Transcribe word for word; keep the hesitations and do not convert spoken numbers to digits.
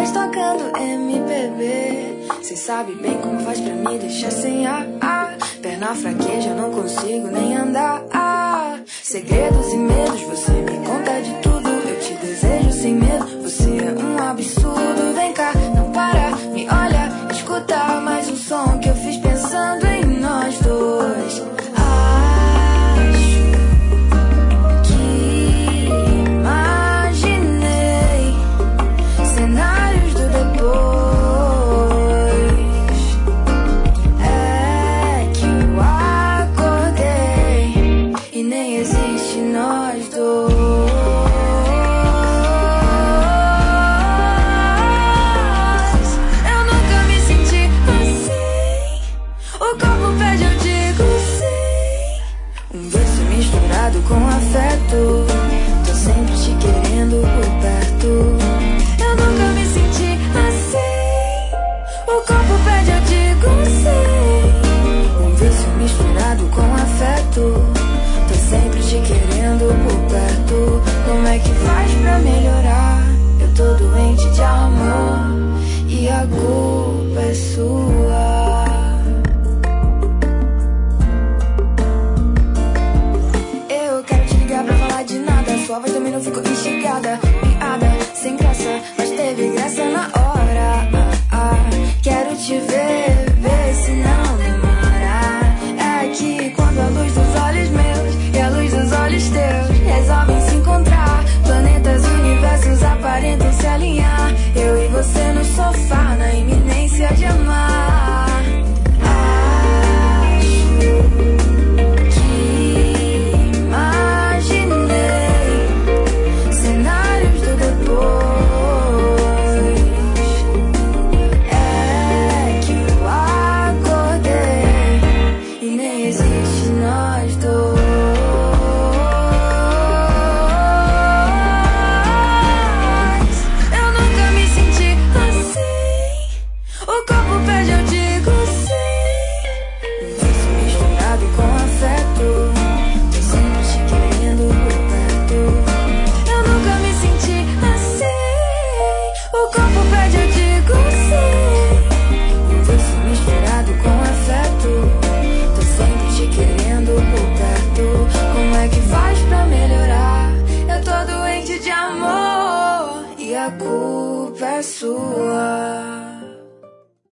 Mas tocando M P B, cê sabe bem como faz pra me deixar sem ar. Perna fraqueja, não consigo nem andar. Segredos e medos, você me conta de tudo. Eu te desejo sem medo, você é um absurdo. Vem cá, não para, me olha, escuta mais um som que eu fiz pensando em nós dois. Acho que imaginei cenários do depois. É que eu acordei e nem existe nós dois. Com afeto, tô sempre te querendo por perto. Eu nunca me senti assim. O corpo pede, eu digo sim. Um vício misturado com afeto, tô sempre te querendo por perto. Como é que faz pra melhorar? Eu tô doente de amor e a culpa é sua. Pra falar de nada, sua voz também não ficou instigada.